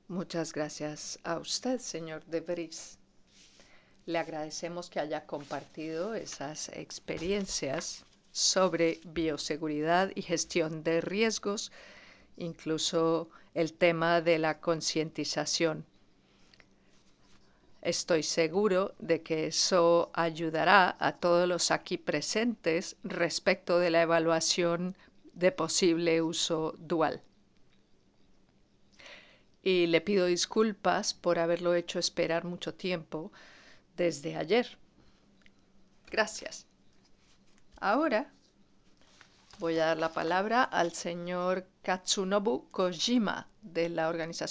Muchas gracias a usted, señor De Vries. Le agradecemos que haya compartido esas experiencias sobre bioseguridad y gestión de riesgos, incluso el tema de la concientización. Estoy seguro de que eso ayudará a todos los aquí presentes respecto de la evaluación de posible uso dual. Y le pido disculpas por haberlo hecho esperar mucho tiempo desde ayer. Gracias. Ahora voy a dar la palabra al señor Katsunobu Kojima de la organización